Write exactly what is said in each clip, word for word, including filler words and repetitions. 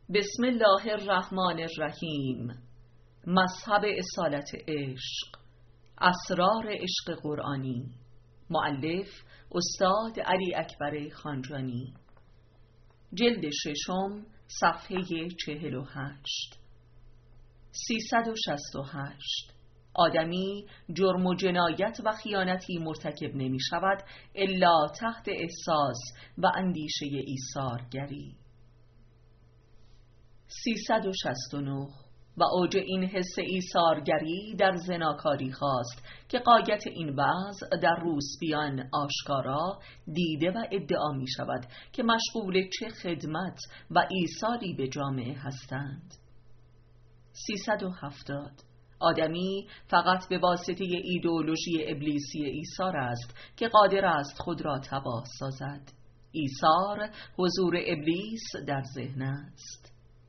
بسم الله الرحمن الرحیم. مذهب اصالت عشق، اسرار عشق قرآنی. مؤلف استاد علی اکبر خانجانی. جلد ششم، صفحه چهل و هشت. سیصد و شصت و هشت. آدمی جرم و جنایت و خیانتی مرتکب نمی شود الا تحت احساس و اندیشه ایثارگری. سیصد و شصت و نه. و اوج این حس ایثارگری در زناکاری خواست که غایت این وضع در روسپیان آشکارا دیده و ادعا می شود که مشغول چه خدمت و ایثاری به جامعه هستند. سیصد و هفتاد. آدمی فقط به واسطه ایدئولوژی ابلیسی ایثار است که قادر است خود را تباه سازد. ایثار حضور ابلیس در ذهن است.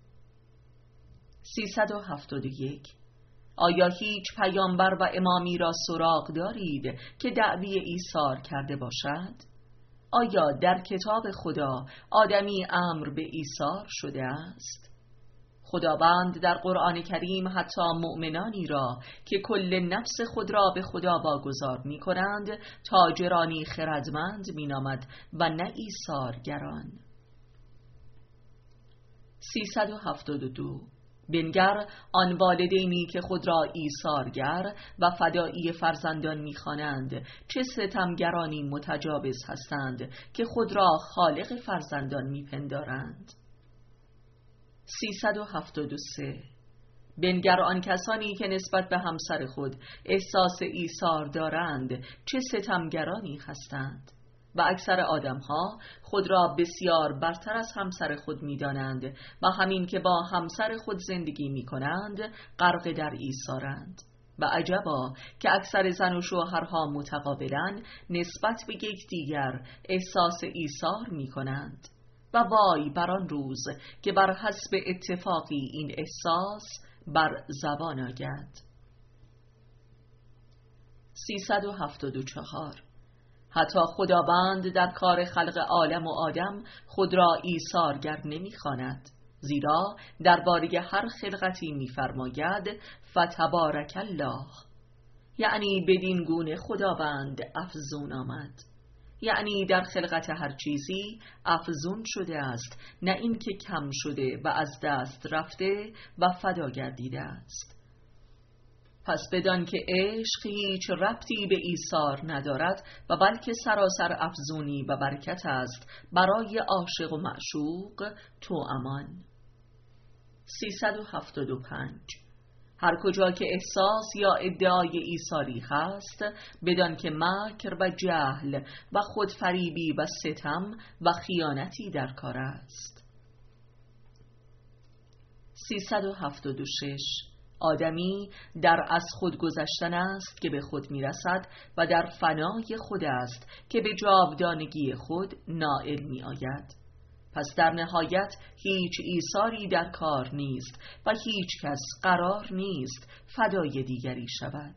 سیصد و هفتاد و یک. آیا هیچ پیامبر و امامی را سراغ دارید که دعوی ایثار کرده باشد؟ آیا در کتاب خدا آدمی امر به ایثار شده است؟ خداوند در قرآن کریم حتی مؤمنانی را که کل نفس خود را به خدا واگذار می کنند تاجرانی خردمند می نامد و نه ایثارگران. سیصد و هفتاد و دو. بنگر آن والدینی که خود را ایثارگر و فدایی فرزندان می‌خوانند چه ستمگرانی متجاوز هستند که خود را خالق فرزندان می‌پندارند. سیصد و هفتاد و سه. بنگر آن کسانی که نسبت به همسر خود احساس ایثار دارند چه ستمگرانی هستند. و اکثر آدم‌ها خود را بسیار برتر از همسر خود می‌دانند و همین که با همسر خود زندگی می‌کنند غرق در ایثارند. و عجبا که اکثر زن و شوهرها متقابلاً نسبت به یکدیگر احساس ایثار می‌کنند. و وای بر آن روز که بر حسب اتفاقی این احساس بر زبان آید. سیصد و هفتاد و چهار. حتی خداوند در کار خلق عالم و آدم خود را ایثارگر نمی‌خواند، زیرا درباره هر خلقتی می‌فرماید فتبارک الله، یعنی بدین گونه خداوند افزون آمد، یعنی در خلقت هر چیزی افزون شده است، نه اینکه کم شده و از دست رفته و فدا گردیده است. پس بدان که عشق هیچ ربطی به ایثار ندارد و بلکه سراسر افزونی و برکت است برای عاشق و معشوق، تو امان. سیصد و هفتاد و پنج. هر کجا که احساس یا ادعای ایثاری هست بدان که مکر و جهل و خودفریبی و ستم و خیانتی در کار است. سیصد و هفتاد و شش. آدمی در از خود گذشتن است که به خود میرسد و در فنای خود است که به جاودانگی خود نائل می آید. پس در نهایت هیچ ایثاری در کار نیست و هیچ کس قرار نیست فدای دیگری شود.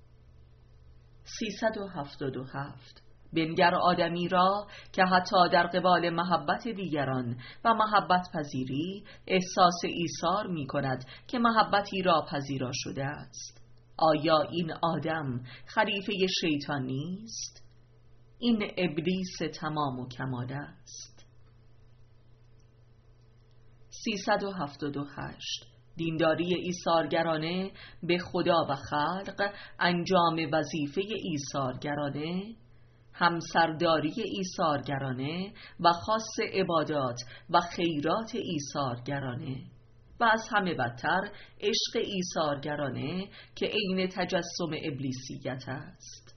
سیصد و هفتاد و هفت. بنگر آدمی را که حتی در قبال محبت دیگران و محبت پذیری احساس ایثار می کند که محبتی را پذیرا شده است. آیا این آدم خلیفه شیطان نیست؟ این ابلیس تمام و کمال است. سیصد و هفتاد و هشت. دینداری ایثارگرانه به خدا و خلق، انجام وظیفه ایثارگرانه، همسرداری ایثارگرانه و خاص عبادات و خیرات ایثارگرانه و از همه بدتر عشق ایثارگرانه که عین تجسم ابلیسیت است.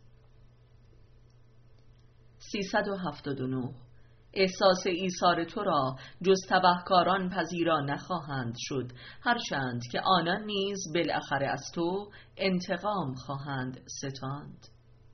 سیصد و هفتاد و نه. احساس ایثار تو را جز تبهکاران پذیرا نخواهند شد، هرچند که آنان نیز بالاخره از تو انتقام خواهند ستاند.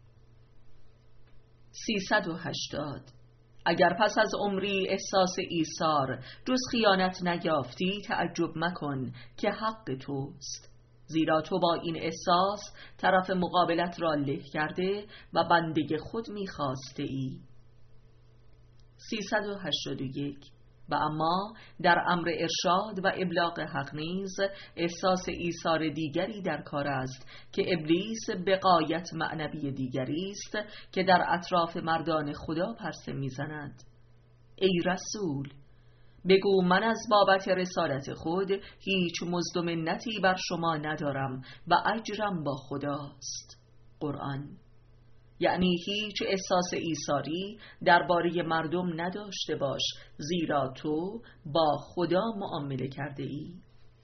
سیصد و هشتاد. اگر پس از عمری احساس ایثار جز خیانت نیافتی تعجب مکن که حق توست، زیرا تو با این احساس طرف مقابلت را له کرده و بنده خود می‌خواسته ای. سیصد و هشتاد و یک. و اما در امر ارشاد و ابلاغ حق نیز احساس ایثار دیگری در کار است که ابلیس به غایت معنوی دیگری است که در اطراف مردان خدا پرسه میزند. ای رسول، بگو من از بابت رسالت خود هیچ مزد و منتی بر شما ندارم و اجرم با خداست. قرآن. یعنی هیچ احساس ایثاری درباره مردم نداشته باش، زیرا تو با خدا معامله کرده ای.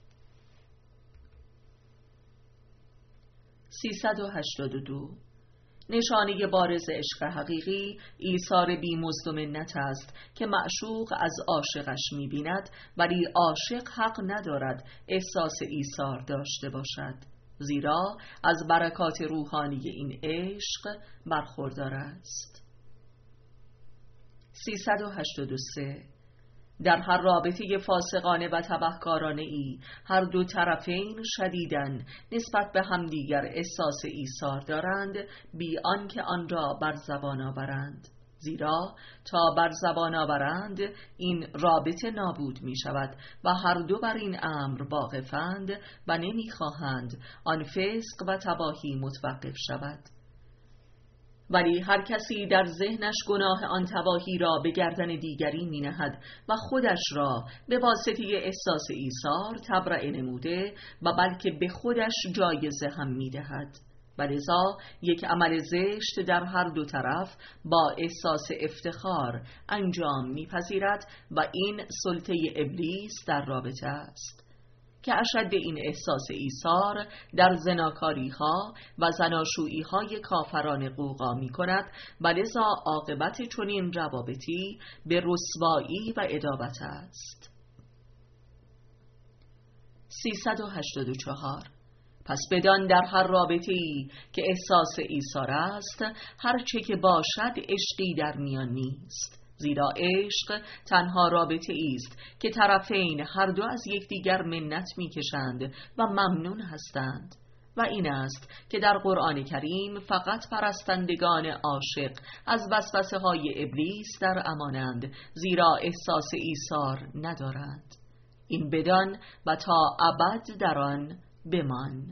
سیصد و هشتاد و دو. نشانه بارز عشق حقیقی ایثار بی مزد و منت است که معشوق از عاشقش می‌بیند، ولی عاشق حق ندارد احساس ایثار داشته باشد، زیرا از برکات روحانی این عشق برخوردار است. سیصد و هشتاد و سه. در هر رابطه فاسقانه و تبهکارانه ای هر دو طرفین شدیداً نسبت به همدیگر احساس ایثار دارند، بی آنکه آن را بر زبان آورند، زیرا تا بر زبان آورند این رابطه نابود می شود و هر دو بر این امر واقفند و نمی خواهند آن فسق و تباهی متوقف شود. ولی هر کسی در ذهنش گناه آن تباهی را به گردن دیگری می نهد و خودش را به واسطه احساس ایثار تبرئه نموده و بلکه به خودش جایزه هم می دهد. و لذا یک عمل زشت در هر دو طرف با احساس افتخار انجام می پذیرد و این سلطه ابلیس در رابطه است که اشد این احساس ایثار در زناکاری ها و زناشویی های کافران غوغا می کند و لذا عاقبت چنین روابطی به رسوایی و عداوت است. سیصد و هشتاد و چهار. پس بدان در هر رابطه‌ای که احساس ایثار است، هر چه که باشد عشقی در میان نیست، زیرا عشق تنها رابطه است که طرفین هر دو از یکدیگر منت می‌کشند و ممنون هستند. و این است که در قرآن کریم فقط پرستندگان عاشق از وسوسه‌های ابلیس در امانند، زیرا احساس ایثار ندارند. این بدان و تا ابد در آن بمان.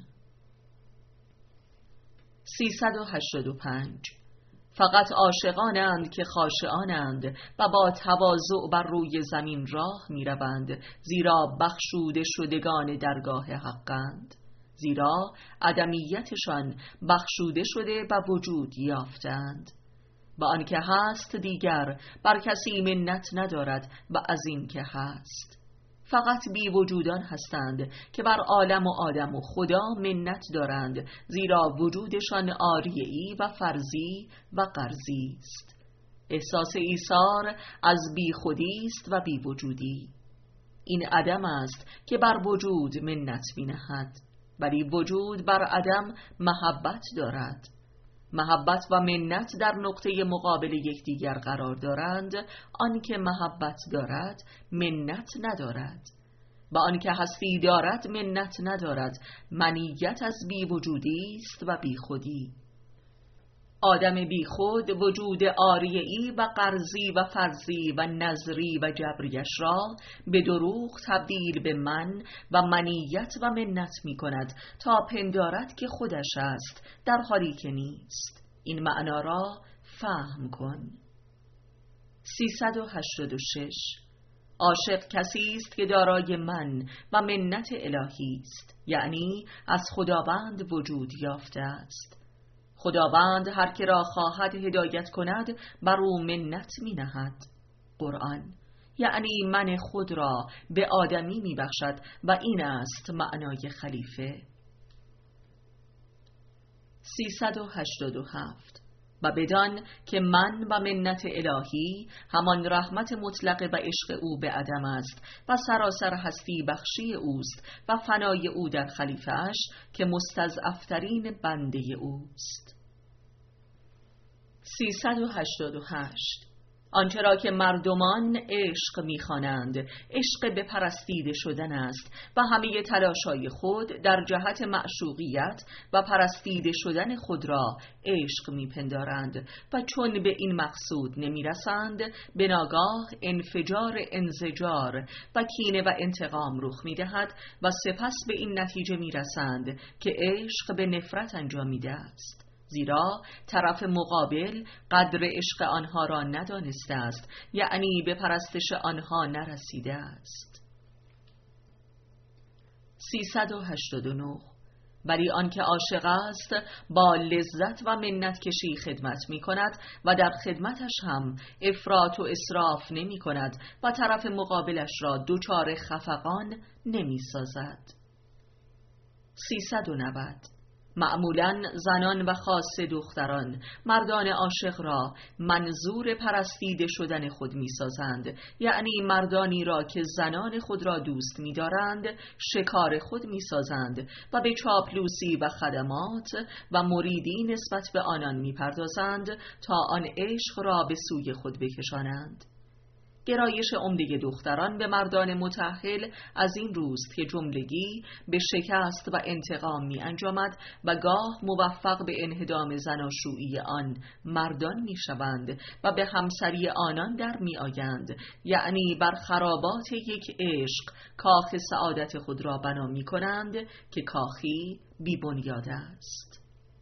سیصد و هشتاد و پنج. فقط عاشقانند که خاشعانند و با تواضع بر روی زمین راه می روند، زیرا بخشوده شدگان درگاه حقند، زیرا عدمیتشان بخشوده شده و وجود یافتند. و آنکه هست دیگر بر کسی منت ندارد و از این که هست. فقط بی وجودان هستند که بر عالم و آدم و خدا منت دارند، زیرا وجودشان عاریه‌ای و فرضی و قرضی است. احساس ایثار از بی خودی است و بی وجودی. این عدم است که بر وجود منت می‌نهد، ولی وجود بر عدم محبت دارد. محبت و منت در نقطه مقابل یکدیگر قرار دارند. آنکه محبت دارد منت ندارد و آنکه هستی دارد منت ندارد. منیت از بی وجودی است و بی خودی. آدم بی خود وجود عاریه‌ای و قرضی و فرضی و نظری و جبریش را به دروغ تبدیل به من و منیت و منت می کند تا پندارد که خودش است، در حالی که نیست. این معنا را فهم کن. سیصد و هشتاد و شش. عاشق کسی است که دارای من و منت الهی است، یعنی از خداوند وجود یافته است. خداوند هر که را خواهد هدایت کند بر او منت می نهد. قرآن. یعنی من خود را به آدمی می بخشد و این است معنای خلیفه. سیصد و هشتاد و هفت. و بدان که من و منت الهی همان رحمت مطلق و عشق او به عدم است و سراسر هستی بخشی اوست و فنای او در خلیفه اش که مستضعفترین بنده اوست. سیصد و هشتاد و هشت. آنچه را که مردمان عشق می‌خوانند عشق به پرستیده شدن است و همه تلاش‌های خود در جهت معشوقیت و پرستیده شدن خود را عشق می‌پندارند و چون به این مقصود نمی‌رسند به ناگاه انفجار انزجار و کینه و انتقام رخ می‌دهد و سپس به این نتیجه می‌رسند که عشق به نفرت انجامیده است، زیرا طرف مقابل قدر عشق آنها را ندانسته است، یعنی به پرستش آنها نرسیده است. سیصد و هشتاد و نه. ولی آنکه عاشق است با لذت و منت کشی خدمت می کند و در خدمتش هم افراط و اسراف نمی کند و طرف مقابلش را دچار خفقان نمی سازد. سیصد و نود. معمولاً زنان و خاصه دختران مردان عاشق را منظور پرستیده شدن خود می سازند، یعنی مردانی را که زنان خود را دوست می دارند شکار خود می سازند و به چاپلوسی و خدمات و مریدی نسبت به آنان می پردازند تا آن عشق را به سوی خود بکشانند. گرایش عمده دختران به مردان متأهل از این روست که جملگی به شکست و انتقام می انجامد و گاه موفق به انهدام زناشویی آن مردان می شوند و به همسری آنان در می آیند، یعنی بر خرابات یک عشق کاخ سعادت خود را بنا می کنند که کاخی بی بنیاد است.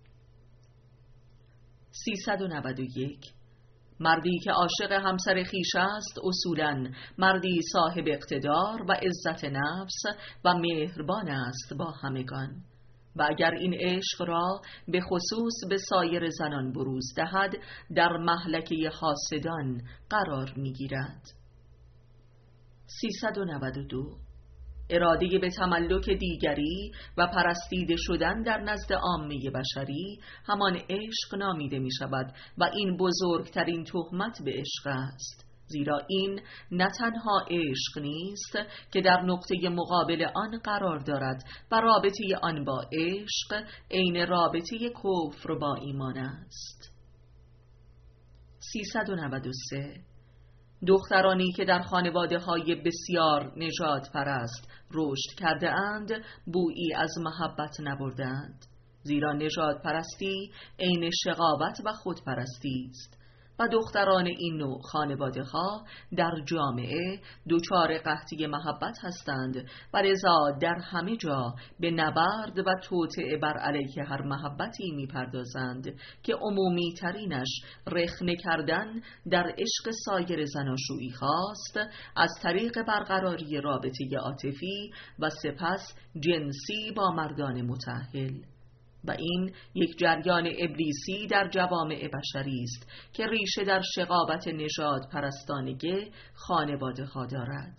سیصد و نود و یک. مردی که عاشق همسر خویش است اصولاً مردی صاحب اقتدار و عزت نفس و مهربان است با همگان و اگر این عشق را به خصوص به سایر زنان بروز دهد در مهلکه حاسدان قرار می‌گیرد. سیصد و نود و دو. اراده به تملک دیگری و پرستیده شدن در نزد عامه بشری همان عشق نامیده می شود و این بزرگترین تهمت به عشق است، زیرا این نه تنها عشق نیست که در نقطه مقابل آن قرار دارد و رابطه آن با عشق عین رابطه کفر با ایمان است. سیصد و نود و سه. دخترانی که در خانواده های بسیار نژاد پرست رشد کرده اند بویی از محبت نبردند، زیرا نژاد پرستی عین شقاوت و خودپرستی است و دختران این نوع خانواده ها در جامعه دچار قحطی محبت هستند و لذا در همه جا به نبرد و توطئه بر علیه هر محبتی میپردازند که عمومی ترینش رخنه کردن در عشق سایر زناشویی خاست از طریق برقراری رابطه عاطفی و سپس جنسی با مردان متأهل. و این یک جریان ابلیسی در جوامع بشری است که ریشه در شقاوت نژاد پرستانگی خانواده ها دارد.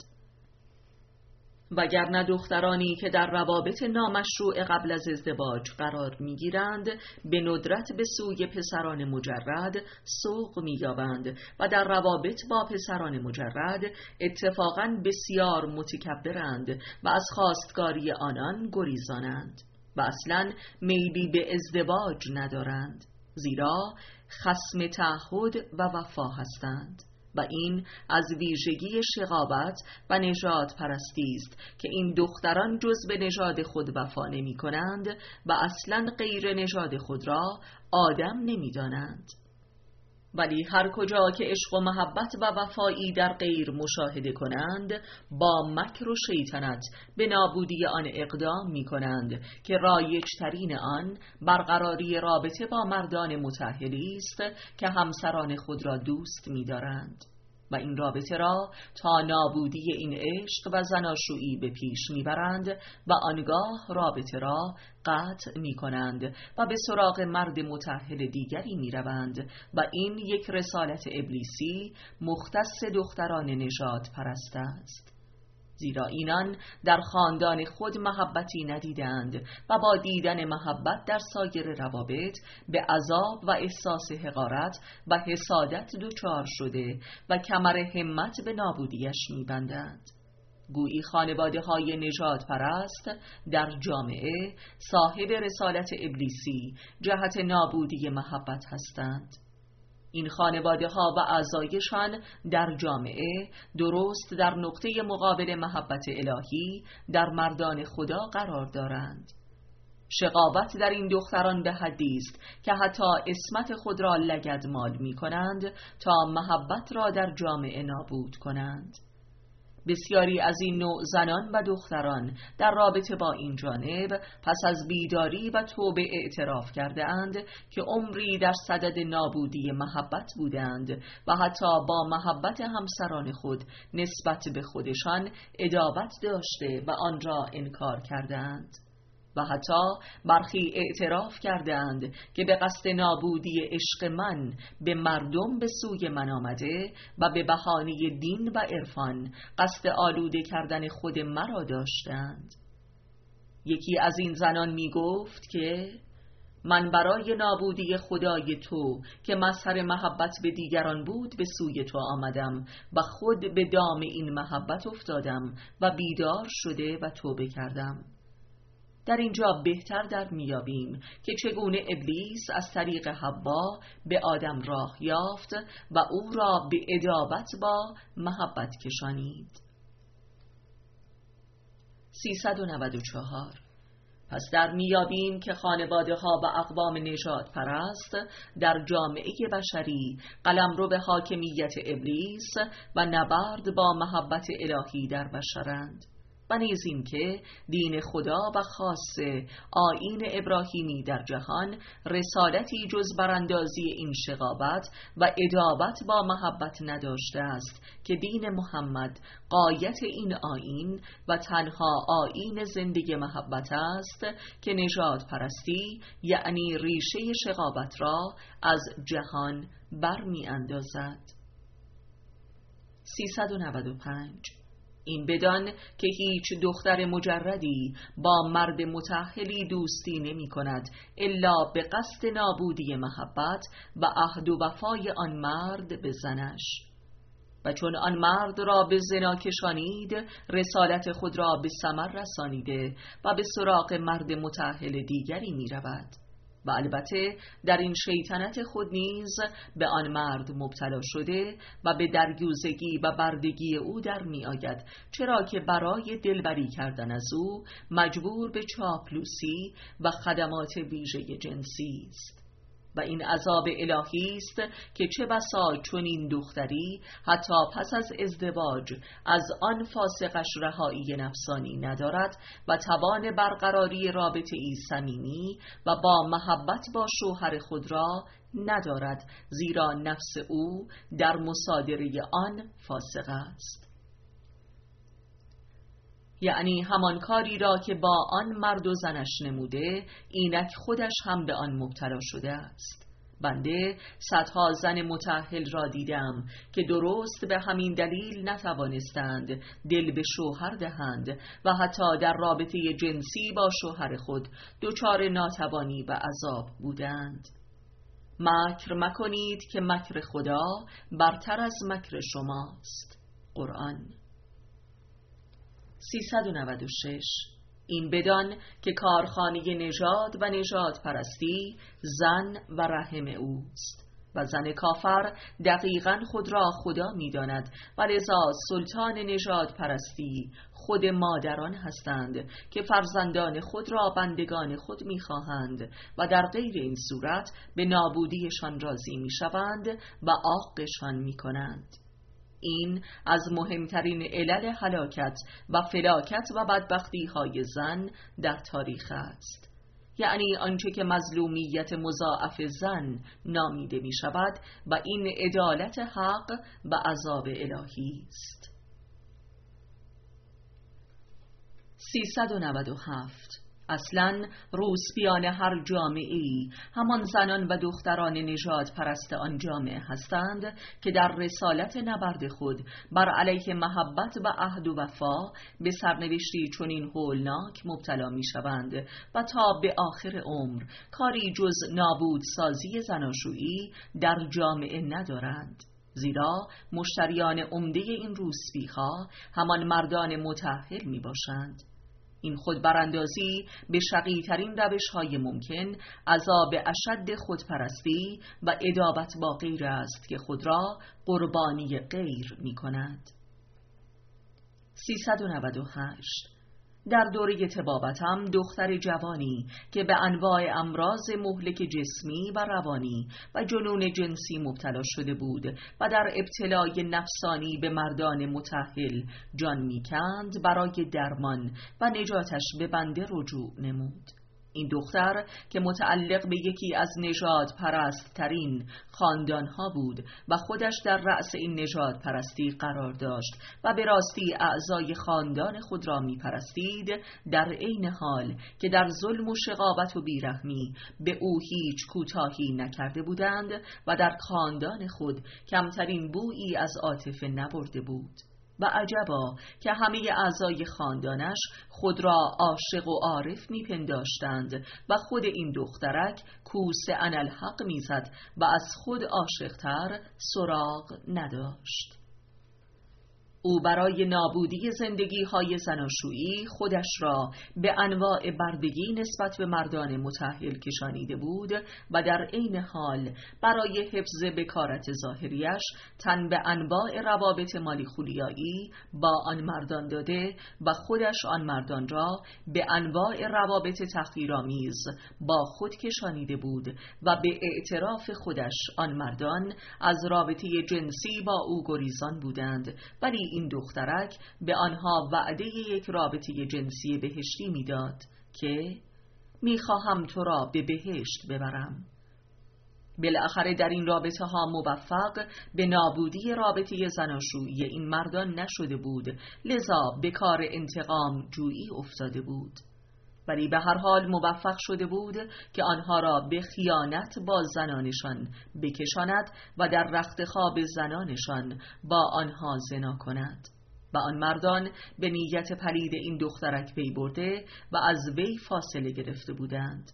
وگرنه دخترانی که در روابط نامشروع قبل از ازدواج قرار می‌گیرند به ندرت به سوی پسران مجرد سوق می‌یابند و در روابط با پسران مجرد اتفاقاً بسیار متکبرند و از خواستگاری آنان گریزانند و اصلاً میلی به ازدواج ندارند، زیرا خصم تعهد و وفا هستند و این از ویژگی شقاوت و نژاد پرستی است که این دختران جز به نژاد خود وفا نمی کنند و اصلاً غیر نژاد خود را آدم نمی دانند. ولی هر کجا که عشق و محبت و وفایی در غیر مشاهده کنند با مکر و شیطنت به نابودی آن اقدام می کنند که رایج ترین آن برقراری رابطه با مردان متأهلی است که همسران خود را دوست می دارند و این رابطه را تا نابودی این عشق و زناشویی به پیش میبرند و آنگاه رابطه را قطع می کنند و به سراغ مرد متأهل دیگری می روند و این یک رسالت ابلیسی مختص دختران نژاد پرست است، زیرا اینان در خاندان خود محبتی ندیدند و با دیدن محبت در سایر روابط به عذاب و احساس حقارت و حسادت دچار شده و کمر همت به نابودیش می‌بندند. گویی خانواده های نژاد پرست در جامعه صاحب رسالت ابلیسی جهت نابودی محبت هستند. این خانواده ها و اعضایشان در جامعه درست در نقطه مقابل محبت الهی در مردان خدا قرار دارند. شقاوت در این دختران به حدی است که حتی عصمت خود را لگدمال می کنند تا محبت را در جامعه نابود کنند. بسیاری از این نوع زنان و دختران در رابطه با این جانب پس از بیداری و توبه اعتراف کرده اند که عمری در صدد نابودی محبت بودند و حتی با محبت همسران خود نسبت به خودشان عداوت داشته و آن را انکار کرده اند. و حتی برخی اعتراف کردند که به قصد نابودی عشق من به مردم به سوی من آمده و به بهانه دین و عرفان قصد آلوده کردن خود مرا داشتند. یکی از این زنان می گفت که من برای نابودی خدای تو که مظهر محبت به دیگران بود به سوی تو آمدم و خود به دام این محبت افتادم و بیدار شده و توبه کردم. در اینجا بهتر در میابیم که چگونه ابلیس از طریق حوا به آدم راه یافت و او را به عداوت با محبت کشانید. سیصد و نود و چهار. پس در میابیم که خانواده ها و اقوام نژاد پرست در جامعه بشری قلمرو به حاکمیت ابلیس و نبرد با محبت الهی در بشرند. و نیز این که دین خدا و خاص آیین ابراهیمی در جهان رسالتی جز براندازی این شقاوت و عداوت با محبت نداشته است که دین محمد غایت این آیین و تنها آیین زندگی محبت است که نژاد پرستی یعنی ریشه شقاوت را از جهان برمی اندازد. سیصد و نود و پنج. این بدان که هیچ دختر مجردی با مرد متأهلی دوستی نمی کند الا به قصد نابودی محبت و عهد و وفای آن مرد به زنش، و چون آن مرد را به زنا کشانید رسالت خود را به ثمر رسانیده و به سراغ مرد متأهل دیگری می رود و البته در این شیطنت خود نیز به آن مرد مبتلا شده و به دریوزگی و بردگی او در می آید، چرا که برای دلبری کردن از او مجبور به چاپلوسی و خدمات ویژه جنسی است. و این عذاب الهی است که چه بسا چنین دختری حتی پس از ازدواج از آن فاسقش رهایی نفسانی ندارد و توان برقراری رابطه ای صمیمی و با محبت با شوهر خود را ندارد، زیرا نفس او در مصادره آن فاسق است. یعنی همان کاری را که با آن مرد و زنش نموده اینک خودش هم به آن مبتلا شده است. بنده صدها زن متأهل را دیدم که درست به همین دلیل نتوانستند دل به شوهر دهند و حتی در رابطه جنسی با شوهر خود دچار ناتوانی و عذاب بودند. مکر مکنید که مکر خدا برتر از مکر شماست. قرآن. سیصد و نود و شش. این بدان که کارخانه نژاد و نژاد پرستی زن و رحم اوست و زن کافر دقیقاً خود را خدا می داند و لذا سلطان نژاد پرستی خود مادران هستند که فرزندان خود را بندگان خود می خواهند و در غیر این صورت به نابودیشان راضی می شوند و عاقشان می کنند. این از مهمترین علل هلاکت و فلاکت و بدبختی های زن در تاریخ است. یعنی آنچه که مظلومیت مضاعف زن نامیده می شود و این عدالت حق و عذاب الهی است. سیصد و نود و هفت. اصلاً روسپیان هر جامعه‌ای همان زنان و دختران نژاد پرست آن جامعه هستند که در رسالت نبرد خود بر علیه محبت و عهد و وفا به سرنوشتی چنین هولناک مبتلا می شوند و تا به آخر عمر کاری جز نابود سازی زناشویی در جامعه ندارند، زیرا مشتریان عمده این روسپی‌ها همان مردان متأهل می باشند. این خودبراندازی به شقی‌ترین روش‌های ممکن عذاب اشد خودپرستی و ادابت با غیر است که خود را قربانی غیر می‌کند. سیصد و نود و هشت. در دوره طبابتم دختر جوانی که به انواع امراض مهلک جسمی و روانی و جنون جنسی مبتلا شده بود و در ابتلای نفسانی به مردان متأهل جان می‌کند، برای درمان و نجاتش به بنده رجوع نمود. این دختر که متعلق به یکی از نژاد پرست ترین خاندانها بود و خودش در رأس این نژاد پرستی قرار داشت و به راستی اعضای خاندان خود را می پرستید، در عین حال که در ظلم و شقاوت و بیرحمی به او هیچ کوتاهی نکرده بودند و در خاندان خود کمترین بویی از عاطفه نبرده بود. و عجبا که همه اعضای خاندانش خود را عاشق و عارف می‌پنداشتند و خود این دخترک کوس انالحق می‌زد و از خود عاشق‌تر سراغ نداشت. او برای نابودی زندگی‌های زناشویی خودش را به انواع بردگی نسبت به مردان متأهل کشانیده بود و در عین حال برای حفظ بکارت ظاهریش تن به انواع روابط مالی خولیایی با آن مردان داده و خودش آن مردان را به انواع روابط تحقیرآمیز با خود کشانیده بود و به اعتراف خودش آن مردان از رابطه جنسی با او گریزان بودند، ولی این دخترک به آنها وعده یک رابطه جنسی بهشتی میداد که میخواهم تو را به بهشت ببرم. بالاخره در این رابطه ها موفق به نابودی رابطه زناشویی این مردان نشده بود، لذا به کار انتقام جویی افتاده بود. ولی به هر حال موفق شده بود که آنها را به خیانت با زنانشان بکشاند و در رخت خواب زنانشان با آنها زنا کند. و آن مردان به نیت پلید این دخترک پی برده و از وی فاصله گرفته بودند.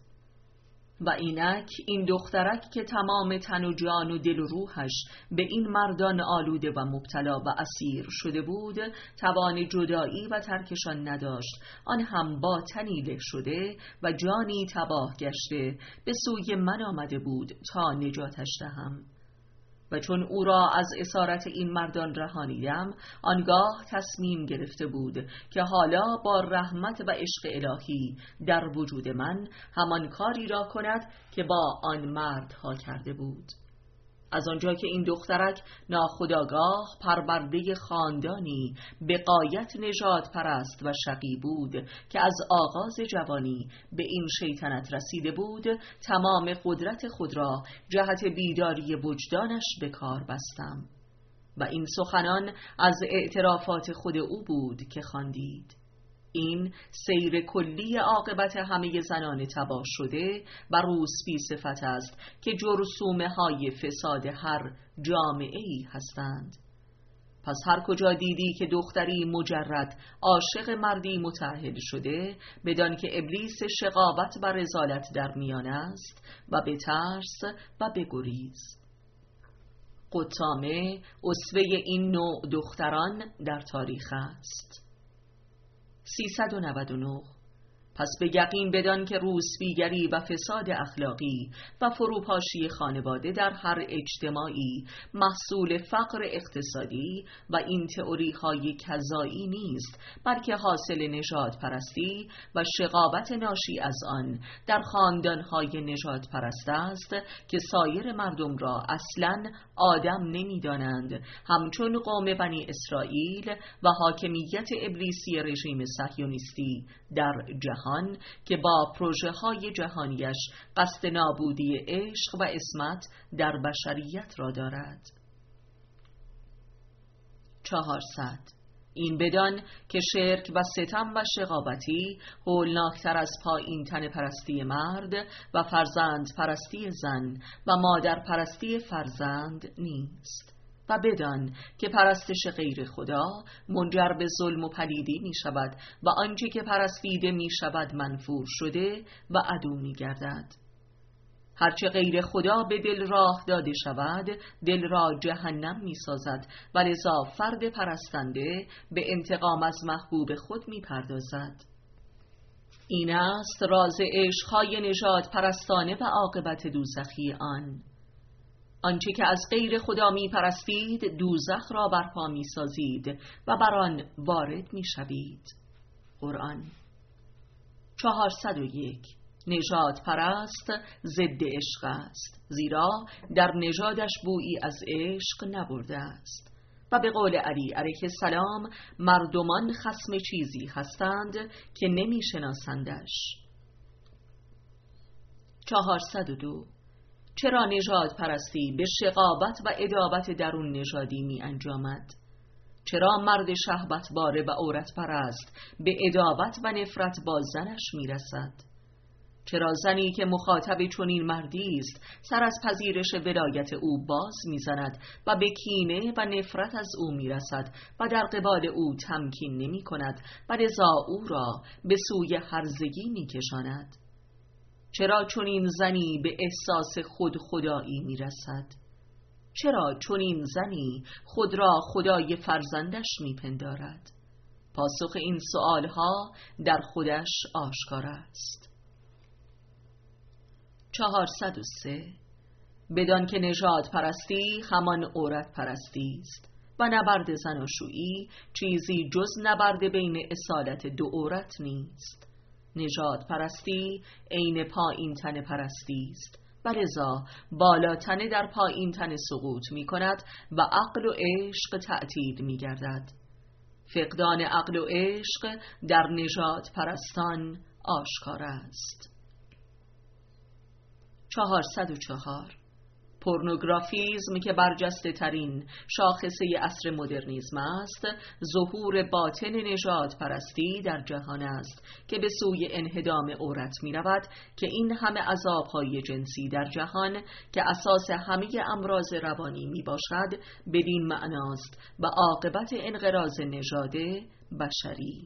و اینک این دخترک که تمام تن و جان و دل و روحش به این مردان آلوده و مبتلا و اسیر شده بود، توان جدایی و ترکشان نداشت، آن هم با تنی له شده و جانی تباه گشته به سوی من آمده بود تا نجاتش دهم. و چون او را از اسارت این مردان رهانیدم، آنگاه تصمیم گرفته بود که حالا با رحمت و عشق الهی در وجود من همان کاری را کند که با آن مردها کرده بود. از آنجا که این دخترک ناخودآگاه پرورده خاندانی به غایت نژاد پرست و شقی بود که از آغاز جوانی به این شیطنت رسیده بود، تمام قدرت خود را جهت بیداری وجدانش به کار بستم. و این سخنان از اعترافات خود او بود که خواندید. این سیر کلی عاقبت همه زنان تباه شده و روسپی صفت است که جرثومه های فساد هر جامعه ای هستند. پس هر کجا دیدی که دختری مجرد عاشق مردی متأهل شده، بدان که ابلیس شقاوت و رذالت در میان است و به ترس و به گریز. قطامه اسوه این نوع دختران در تاریخ است. سیصد و نود و نه. پس به یقین بدان که روسپیگری و فساد اخلاقی و فروپاشی خانواده در هر اجتماعی محصول فقر اقتصادی و این تئوری های کذایی نیست، بلکه حاصل نژاد پرستی و شقاوت ناشی از آن در خاندان های نژاد پرست است که سایر مردم را اصلاً آدم نمی دانند، همچون قوم بنی اسرائیل و حاکمیت ابلیسی رژیم صهیونیستی در جهان که با پروژه های جهانیش قصد نابودی عشق و عصمت در بشریت را دارد. چهارصد. این بدان که شرک و ستم و شقاوتی هولناکتر از پایین تن پرستی مرد و فرزند پرستی زن و مادر پرستی فرزند نیست. و بدان که پرستش غیر خدا منجر به ظلم و پلیدی می شود و آنچه که پرستیده می شود منفور شده و عدو می گردد. هرچه غیر خدا به دل راه داده شود دل را جهنم می سازد و لذا فرد پرستنده به انتقام از محبوب خود می پردازد. این است راز عشقهای نژاد پرستانه و عاقبت دوزخی آن. آنچه که از غیر خدا می پرستید دوزخ را برپا می سازید و بر آن وارد می شوید. قرآن. چهارصد و یک. نژاد پرست ضد عشق است، زیرا در نژادش بویی از عشق نبرده است. و به قول علی علیه السلام مردمان خصم چیزی هستند که نمی شناسندش. چهارصد و دو. چرا نژاد پرستی به شقاوت و ادابت درون نژادی می انجامد؟ چرا مرد شهوت باره و عورت پرست به ادابت و نفرت با زنش می رسد؟ چرا زنی که مخاطب چنین مردی است سر از پذیرش ولایت او باز میزند و به کینه و نفرت از او میرسد و در قبال او تمکین نمی کند و لذا او را به سوی هرزگی میکشاند؟ چرا چنین زنی به احساس خود خدایی میرسد؟ چرا چنین زنی خود را خدای فرزندش میپندارد؟ پاسخ این سؤالها در خودش آشکار است. چهارصد و سه. بدان که نژاد پرستی همان عورت پرستی است و نبرد زناشویی چیزی جز نبرد بین اصالت دو عورت نیست. نژاد پرستی عین پایین تن پرستی است و لذا بالاتنه در پایین تن سقوط می کند و عقل و عشق تعطیل می گردد. فقدان عقل و عشق در نژاد پرستان آشکار است. چهارصد و چهار. پورنوگرافیزم که برجسته ترین شاخصه عصر مدرنیسم است، ظهور باطن نژاد پرستی در جهان است که به سوی انهدام عورت می رود که این همه عذابهای جنسی در جهان که اساس همه امراض روانی می باشد بدین معناست و عاقبت انقراض نژاد بشری.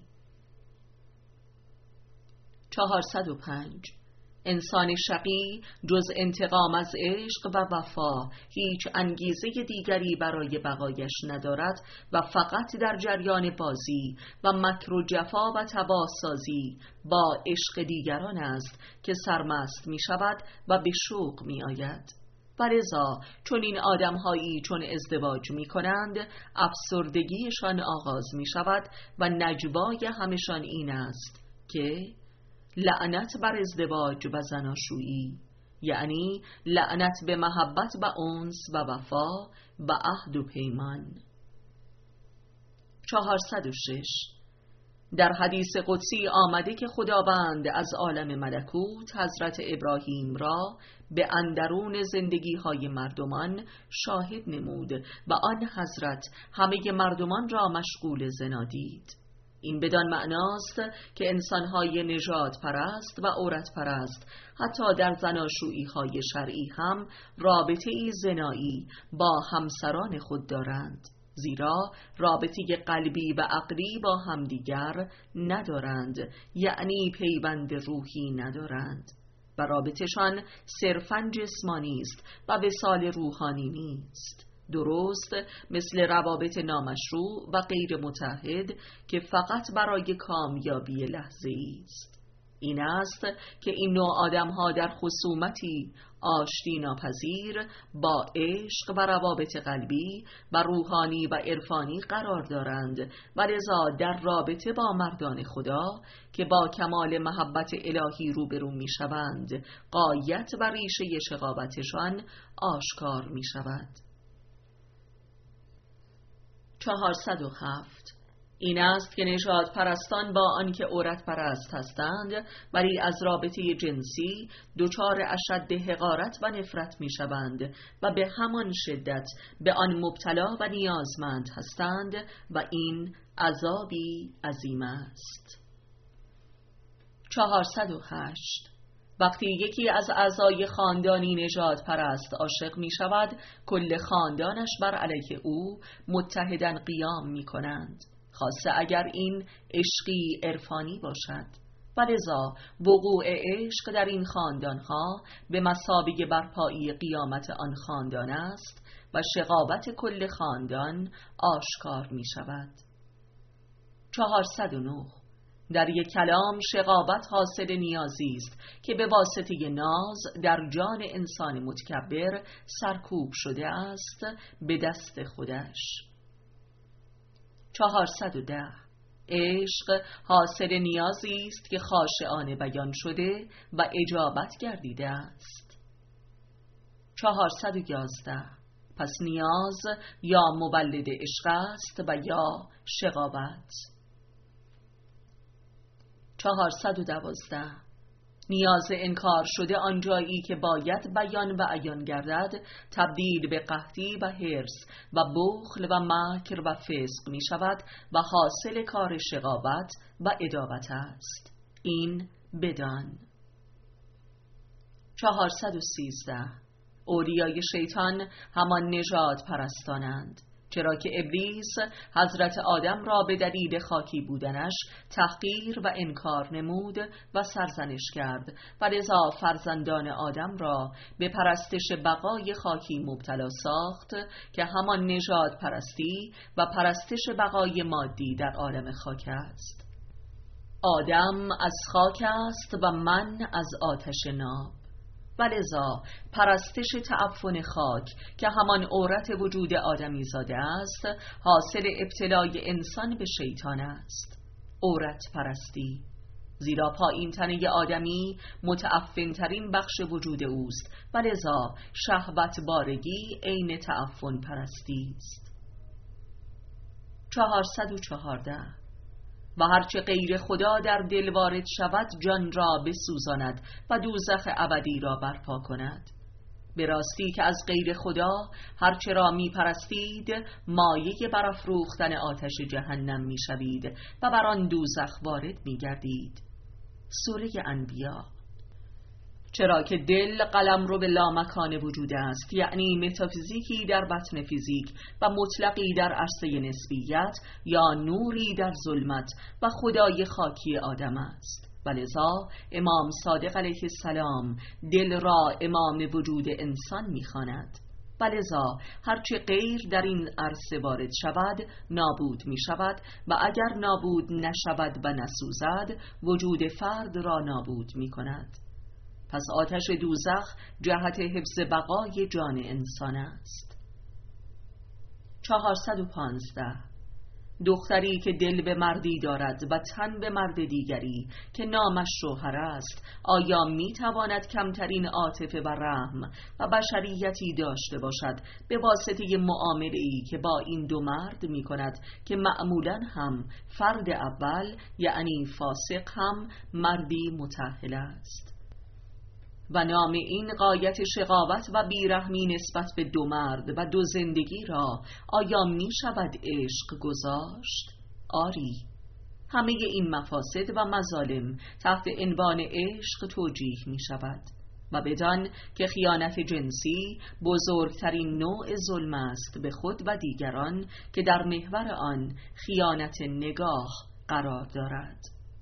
چهارصد و پنج. انسان شقی جز انتقام از عشق و وفا هیچ انگیزه دیگری برای بقایش ندارد و فقط در جریان بازی و مکر و جفا و تباه سازی با عشق دیگران است که سرمست می شود و به شوق می آید. و لذا چون این آدمهایی چون ازدواج می کنند افسردگیشان آغاز می شود و نجوای همشان این است که لعنت بر ازدواج و زناشویی، یعنی لعنت به محبت و انس و وفا و عهد و پیمان. چهارصد و شش. در حدیث قدسی آمده که خداوند از عالم ملکوت حضرت ابراهیم را به اندرون زندگی های مردمان شاهد نمود و آن حضرت همه مردمان را مشغول زنا دید. این بدان معناست که انسانهای نژاد پرست و عورت پرست حتی در زناشویی های شرعی هم رابطه ای زنایی با همسران خود دارند، زیرا رابطه قلبی و عقلی با همدیگر ندارند، یعنی پیوند روحی ندارند و رابطهشان صرفاً جسمانی است و وصال روحانی نیست. درست مثل روابط نامشروع و غیر متعهد که فقط برای کامیابی لحظه‌ای است. این است که این نوع آدم‌ها در خصومتی آشتی ناپذیر با عشق و روابط قلبی و روحانی و عرفانی قرار دارند و لذا در رابطه با مردان خدا که با کمال محبت الهی روبرو می‌شوند غایت و ریشه شقاوتشان آشکار می‌شود. چهارصد و هفت. این است که نژاد پرستان با آنکه عورت پرست هستند ولی از رابطه جنسی دچار اشد حقارت و نفرت می شوند و به همان شدت به آن مبتلا و نیازمند هستند و این عذابی عظیم است. چهارصد و هشت. وقتی یکی از اعضای خاندانی نژاد پرست عاشق می شود کل خاندانش بر علیه او متحداً قیام می کنند، خاصه اگر این عشقی عرفانی باشد و لذا وقوع عشق در این خاندانها به مثابه برپایی قیامت آن خاندان است و شقاوت کل خاندان آشکار می شود. چهارصد و نه. در یک کلام شقاوت حاصل نیازی است که به واسطه ناز در جان انسان متکبر سرکوب شده است به دست خودش. چهارصد و ده. عشق حاصل نیازی است که خاشعانه بیان شده و اجابت گردیده است. چهارصد و یازده. پس نیاز یا مولد عشق است و یا شقاوت. چهارصد و دوازده. نیاز انکار شده آنجایی که باید بیان و عیان گردد تبدیل به قحطی و حرص و بخل و مکر و فسق می شود و حاصل کار شقاوت و عداوت است. این بدان. چهارصد و سیزده. اولیای شیطان همان نژاد پرستانند، چرا که ابلیس حضرت آدم را به دلیل خاکی بودنش تحقیر و انکار نمود و سرزنش کرد و لذا فرزندان آدم را به پرستش بقای خاکی مبتلا ساخت که همان نژاد پرستی و پرستش بقای مادی در عالم خاک است. آدم از خاک است و من از آتش ناب، ولذا پرستش تعفن خاک که همان عورت وجود آدمی زاده است حاصل ابتلای انسان به شیطان است، عورت پرستی، زیرا پایین تنه آدمی متعفن ترین بخش وجود اوست، ولذا شهوت بارگی عین تعفن پرستی است. چهارصد و چهارده. و هرچه غیر خدا در دل وارد شود جان را بسوزاند و دوزخ ابدی را برپا کند. به راستی که از غیر خدا هرچه را می پرستید مایه برافروختن آتش جهنم می شوید و بر آن دوزخ وارد می گردید. سوره انبیاء. چرا که دل قلمرو به لامکان وجود است، یعنی متافیزیکی در بطن فیزیک و مطلقی در عرصه نسبیت یا نوری در ظلمت و خدای خاکی آدم است. ولذا امام صادق علیه السلام دل را امام وجود انسان می‌خواند. ولذا هرچه غیر در این عرصه وارد شود نابود می شود و اگر نابود نشود و نسوزد وجود فرد را نابود می کند. پس آتش دوزخ جهت حفظ بقای جان انسان است. چهارصد و پانزده. دختری که دل به مردی دارد و تن به مرد دیگری که نامش شوهر است، آیا می تواند کمترین عاطفه و رحم و بشریتی داشته باشد به واسطه معامله‌ای که با این دو مرد می کند که معمولاً هم فرد اول یعنی فاسق هم مردی متأهل است؟ و نام این غایت شقاوت و بیرحمی نسبت به دو مرد و دو زندگی را آیا می شود عشق گذاشت؟ آری، همه این مفاسد و مظالم تحت عنوان عشق توجیه می شود و بدان که خیانت جنسی بزرگترین نوع ظلم است به خود و دیگران که در محور آن خیانت نگاه قرار دارد.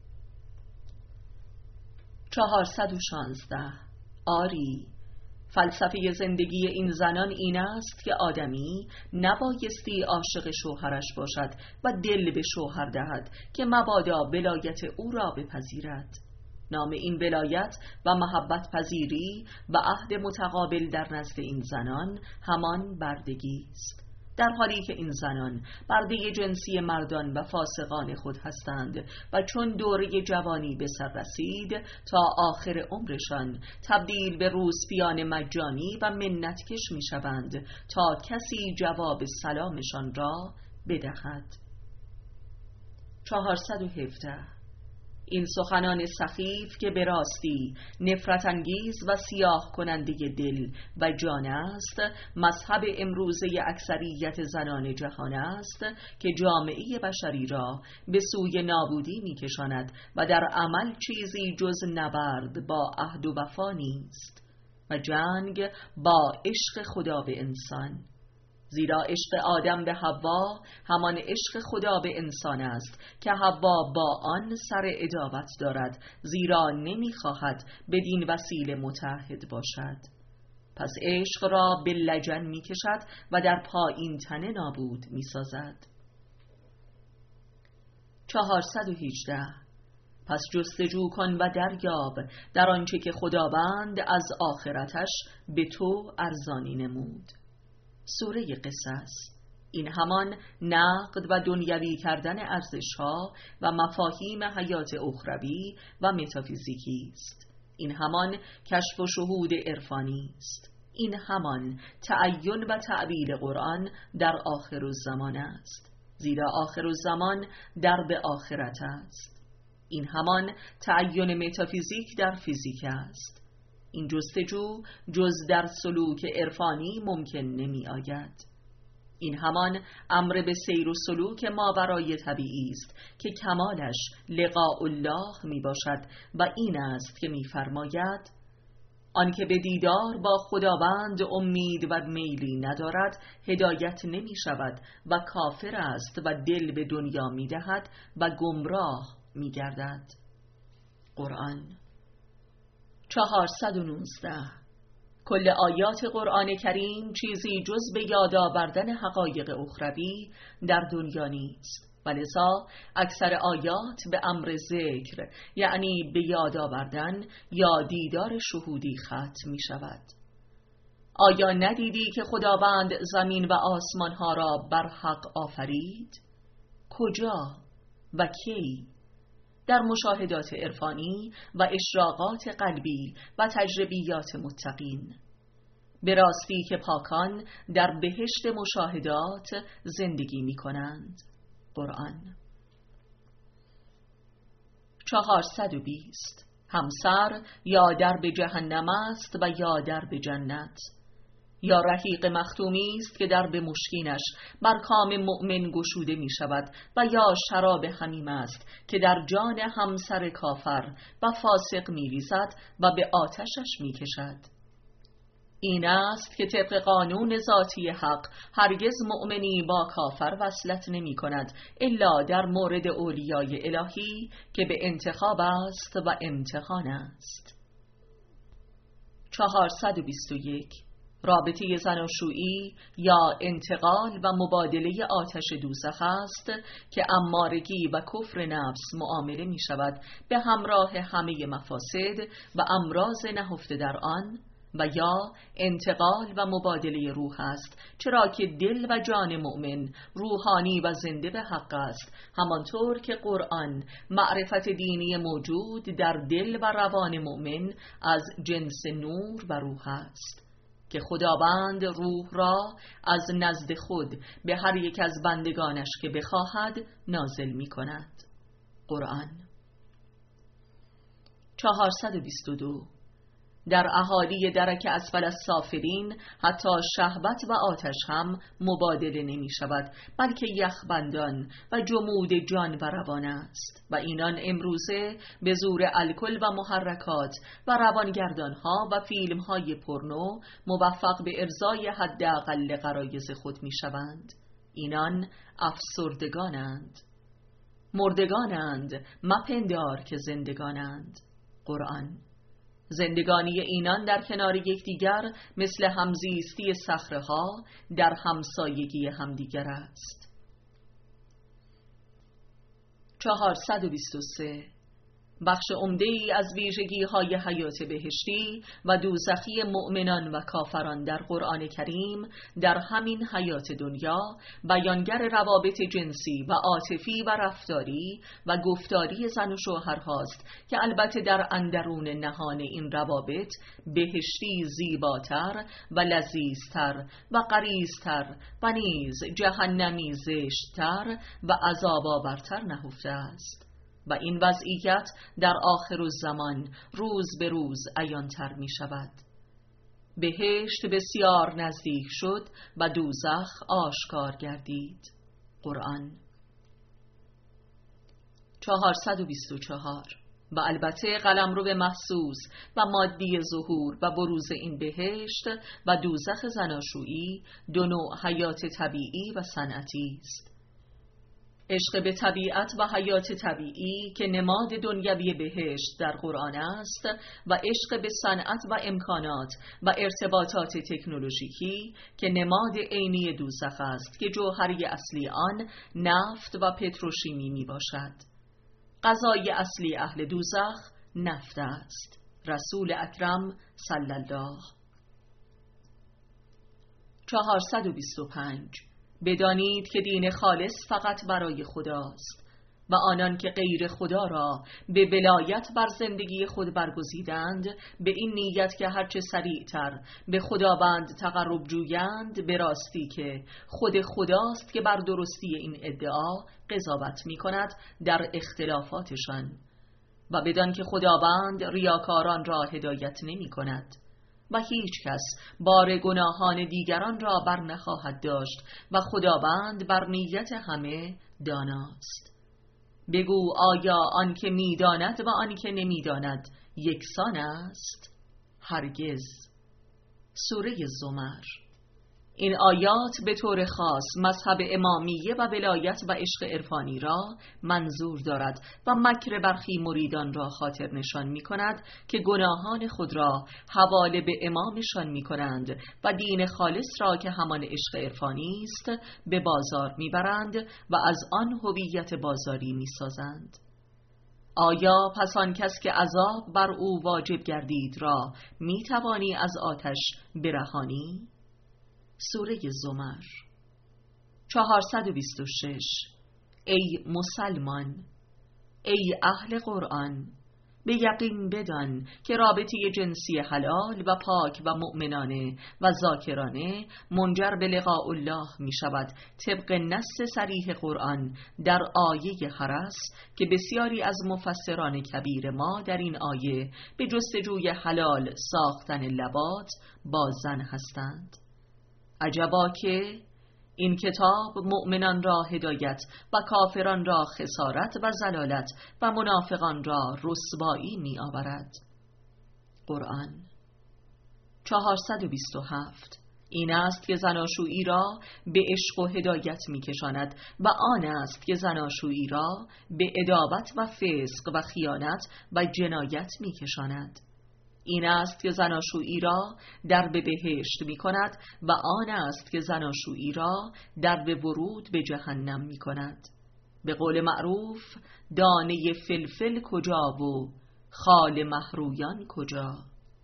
چهارصد و شانزده. آری، فلسفه زندگی این زنان این است که آدمی نبایستی عاشق شوهرش باشد و دل به شوهر دهد که مبادا ولایت او را بپذیرد. نام این ولایت و محبت پذیری و عهد متقابل در نزد این زنان همان بردگی است، در حالی که این زنان برده جنسی مردان و فاسقان خود هستند و چون دوره جوانی به سر رسید تا آخر عمرشان تبدیل به روسپیان مجانی و منتکش می شوند تا کسی جواب سلامشان را بدهد. چهارصد و هفده. این سخنان سخیف که به راستی نفرت انگیز و سیاه کننده دل و جان است، مذهب امروزه اکثریت زنان جهان است که جامعه بشری را به سوی نابودی می‌کشاند و در عمل چیزی جز نبرد با عهد و وفا نیست و جنگ با عشق خدا به انسان. زیرا عشق آدم به حوا همان عشق خدا به انسان است که حوا با آن سر عداوت دارد، زیرا نمیخواهد بدین وسیله متحد باشد. پس عشق را به لجن میکشد و در پایین تنه نابود میسازد. چهارصد و هجده. پس جستجو کن و دریاب در آنچه که خداوند از آخرتش به تو ارزانی نمود. سوره قصص. این همان نقد و دنیوی کردن ارزش‌ها و مفاهیم حیات اخروی و متافیزیکی است. این همان کشف و شهود عرفانی است. این همان تعین و تعبیر قرآن در آخرالزمان است، زیرا آخرالزمان در به آخرت است. این همان تعین متافیزیک در فیزیک است. این جستجو جز در سلوک عرفانی ممکن نمی آید. این همان امر به سیر و سلوک ماورای طبیعی است که کمالش لقاء الله می باشد و این است که می فرماید آنکه به دیدار با خداوند امید و میلی ندارد هدایت نمی شود و کافر است و دل به دنیا می دهد و گمراه می گردد. قرآن. چهارصد و نوزده. کل آیات قرآن کریم چیزی جز به یاد آوردن حقایق اخروی در دنیا نیست و لذا اکثر آیات به امر ذکر یعنی به یاد آوردن یا دیدار شهودی ختم می شود. آیا ندیدی که خداوند زمین و آسمان ها را بر حق آفرید؟ کجا و کی؟ در مشاهدات عرفانی و اشراقات قلبی و تجربیات متقین. به راستی که پاکان در بهشت مشاهدات زندگی می کنند. قرآن. چهارصد و بیست. همسر یا در به جهنم است و یا در به جنت، یا رحیق مختومی است که در به مشکینش بر کام مؤمن گشوده می شود و یا شراب حمیم است که در جان همسر کافر و فاسق می ریزد و به آتشش می کشد. این است که طبق قانون ذاتی حق هرگز مؤمنی با کافر وصلت نمی کند الا در مورد اولیای الهی که به انتخاب است و امتحان است. چهارصد و بیست و یک. رابطه زناشویی یا انتقال و مبادله آتش دوزخ است که امارگی و کفر نفس معامله می شود به همراه همه مفاسد و امراض نهفته در آن، و یا انتقال و مبادله روح است، چرا که دل و جان مؤمن روحانی و زنده به حق است، همانطور که قرآن معرفت دینی موجود در دل و روان مؤمن از جنس نور و روح است که خداوند روح را از نزد خود به هر یک از بندگانش که بخواهد نازل می کند. قرآن. چهارصد و بیست و دو. در اهالی درک اسفل السافلین حتی شهوت و آتش هم مبادله نمی شود، بلکه یخبندان و جمود جان و روان است و اینان امروزه به زور الکل و محرکات و روانگردان ها و فیلم های پورنو موفق به ارضای حداقل غرایز خود می شوند. اینان افسردگانند، مردگانند، مپندار که زندگانند. قرآن. زندگانی اینان در کنار یکدیگر مثل همزیستی صخره‌ها در همسایگی همدیگر است. چهارصد و بیست و سه. بخش عمده‌ای از ویژگی‌های حیات بهشتی و دوزخی مؤمنان و کافران در قرآن کریم در همین حیات دنیا بیانگر روابط جنسی و عاطفی و رفتاری و گفتاری زن و شوهر هاست که البته در اندرون نهان این روابط بهشتی زیباتر و لذیذتر و غریزتر و نیز جهنمی زشتتر و عذاب‌آورتر نهفته است و این وضعیت در آخرالزمان روز به روز عیان‌تر می شود. بهشت بسیار نزدیک شد و دوزخ آشکار گردید. قرآن. چهارصد و بیست و چهار. و البته قلمرو محسوس و مادی ظهور و بروز این بهشت و دوزخ زناشویی دو نوع حیات طبیعی و صنعتی است. عشق به طبیعت و حیات طبیعی که نماد دنیوی بهشت در قرآن است و عشق به صنعت و امکانات و ارتباطات تکنولوژیکی که نماد عینی دوزخ است که جوهری اصلی آن نفت و پتروشیمی می باشد. غذای اصلی اهل دوزخ نفت است. رسول اکرم صلی الله. چهارصد و بیست و پنج. بدانید که دین خالص فقط برای خداست و آنان که غیر خدا را به ولایت بر زندگی خود برگزیدند به این نیت که هرچه سریعتر به خداوند تقرب جویند، به راستی که خود خداست که بر درستی این ادعا قضاوت می کند در اختلافاتشان، و بدان که خداوند ریاکاران را هدایت نمی کند و هیچ کس بار گناهان دیگران را بر نخواهد داشت و خداوند بر نیت همه داناست. بگو آیا آن که می‌داند و آن که نمی‌داند یکسان است؟ هرگز. سوره زمر. این آیات به طور خاص مذهب امامیه و ولایت و عشق عرفانی را منظور دارد و مکر برخی مریدان را خاطر نشان می کند که گناهان خود را حواله به امامشان می کنند و دین خالص را که همان عشق عرفانی است به بازار می برند و از آن هویت بازاری می سازند. آیا پس آن کس که عذاب بر او واجب گردید را می توانی از آتش برهانی؟ سوره زمر. چهارصد و بیست و شش. ای مسلمان، ای اهل قرآن، به یقین بدان که رابطه جنسی حلال و پاک و مؤمنانه و ذاکرانه منجر به لقاء الله می شود طبق نص صریح قرآن در آیه حرس که بسیاری از مفسران کبیر ما در این آیه به جستجوی حلال ساختن لواط با زن هستند. عجبا که این کتاب مؤمنان را هدایت و کافران را خسارت و ضلالت و منافقان را رسوایی می آورد. قرآن. چهارصد و بیست و هفت. این است که زناشویی را به عشق و هدایت می کشاند و آن است که زناشویی را به عداوت و فسق و خیانت و جنایت می کشاند. این است که زناشویی را در به بهشت می کند و آن است که زناشویی را در به ورود به جهنم می کند. به قول معروف دانه فلفل کجا و خال محرویان کجا.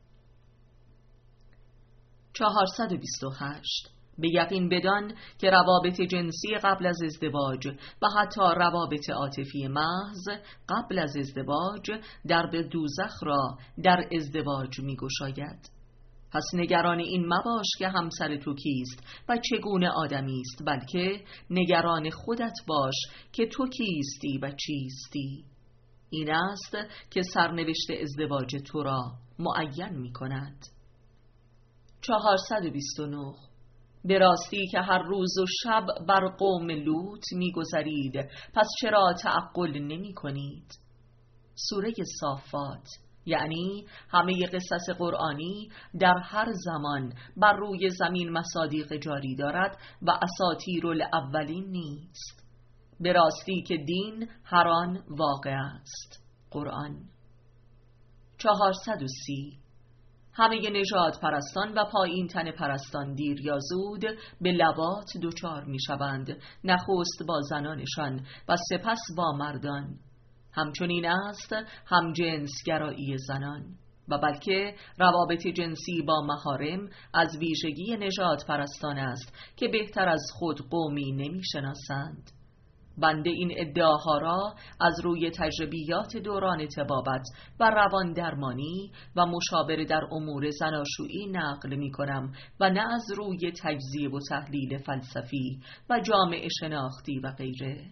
چهارصد و بیست و هشت. به یقین بدان که روابط جنسی قبل از ازدواج و حتی روابط عاطفی محض قبل از ازدواج درب دوزخ را در ازدواج می گشاید. پس نگران این مباش که همسر تو کیست و چگونه آدمی است، بلکه نگران خودت باش که تو کیستی و چیستی. این است که سرنوشت ازدواج تو را معین می کند. چهارصد و بیست و نه. به راستی که هر روز و شب بر قوم لوط می‌گذرید، پس چرا تعقل نمی کنید؟ سوره صافات. یعنی همه قصص قرآنی در هر زمان بر روی زمین مصادیق جاری دارد و اساطیر الاولین نیست. به راستی که دین هر آن واقع است. قرآن. چهارصد و سی. همه نژاد پرستان و پایین تن پرستان دیر یا زود به لواط دچار می شوند، نخست با زنانشان و سپس با مردان. همچنین است هم جنسگرایی زنان و بلکه روابط جنسی با محارم از ویژگی نژاد پرستان است که بهتر از خود قومی نمی شناسند. بنده این ادعاها را از روی تجربیات دوران طبابت و روان درمانی و مشاوره در امور زناشویی نقل می کنم و نه از روی تجزیه و تحلیل فلسفی و جامعه شناختی و غیره.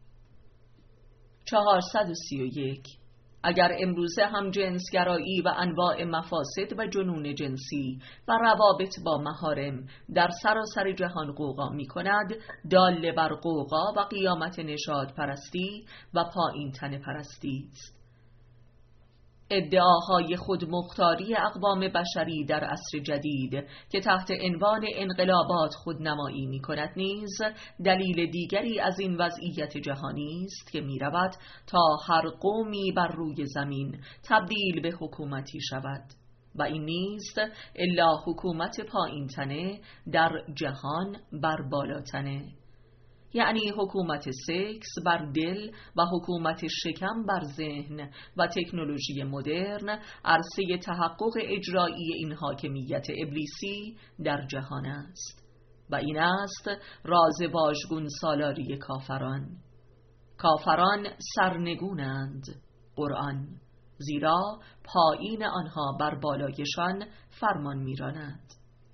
چهارصد و سی و یک. اگر امروزه هم جنسگرایی و انواع مفاسد و جنون جنسی و روابط با محارم در سراسر جهان غوغا می کند، دال بر غوغا و قیامت نژاد پرستی و پایین تن پرستی است. ادعاهای خودمختاری اقوام بشری در عصر جدید که تحت عنوان انقلابات خودنمایی می کند نیز دلیل دیگری از این وضعیت جهانی است که می رود تا هر قومی بر روی زمین تبدیل به حکومتی شود و این نیست الا حکومت پایین تنه در جهان بر بالاتنه. یعنی حکومت سکس بر دل و حکومت شکم بر ذهن و تکنولوژی مدرن عرصه تحقق اجرایی این حاکمیت ابلیسی در جهان است و این است راز واژگون سالاری کافران. کافران سرنگونند قرآن، زیرا پایین آنها بر بالایشان فرمان میراند.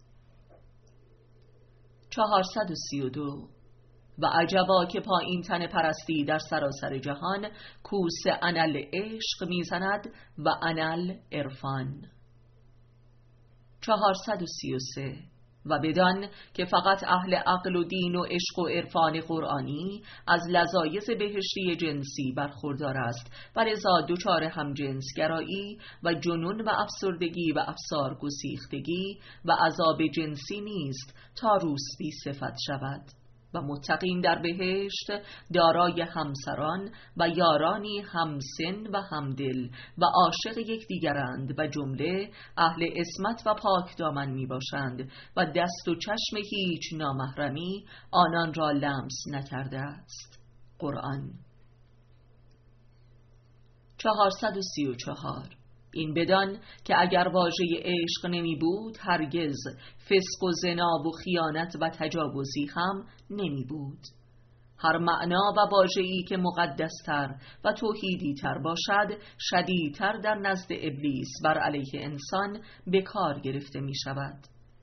چهارصد و سی و دو. و عجبا که پایین تن پرستی در سراسر جهان کوس انل عشق میزند و انل عرفان. چهارصد و سی و سه. و بدان که فقط اهل عقل و دین و عشق و عرفان قرآنی از لذایذ بهشتی جنسی برخوردار است و لذا دچار همجنسگرایی و جنون و افسردگی و افسار گسیختگی و عذاب جنسی نیست تا روسبی صفت شود. و متقین در بهشت دارای همسران و یارانی همسن و همدل و عاشق یکدیگرند و جمله اهل عصمت و پاک دامن می باشند و دست و چشم هیچ نامحرمی آنان را لمس نکرده است. قرآن. چهارصد و سی و چهار. این بدان که اگر واژه عشق نمی بود هرگز فسق و زنا و خیانت و تجاوزی هم نمی بود. هر معنا و واژه‌ای که مقدستر و توحیدی تر باشد شدیدتر در نزد ابلیس بر علیه انسان به کار گرفته می شود.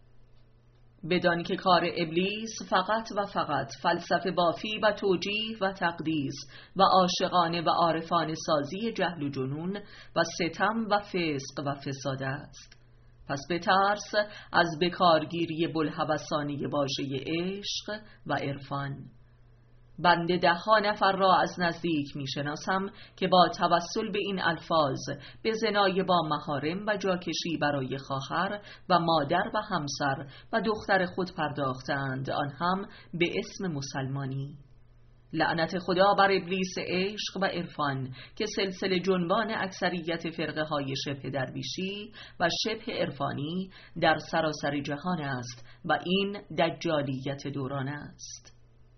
بدان که کار ابلیس فقط و فقط فلسفه بافی و توجیه و تقدیس و عاشقانه و عارفانه سازی جهل و جنون و ستم و فسق و فساد است. پس بترس از بکارگیری بلهوسانه واژه عشق و عرفان. بنده ده ها نفر را از نزدیک می شناسم که با توسل به این الفاظ به زنای با محارم و جاکشی برای خواهر و مادر و همسر و دختر خود پرداختند، آن هم به اسم مسلمانی. لعنت خدا بر ابلیس عشق و عرفان که سلسله جنبان اکثریت فرقه های شبه درویشی و شبه عرفانی در سراسر جهان است و این دجالیت دوران است.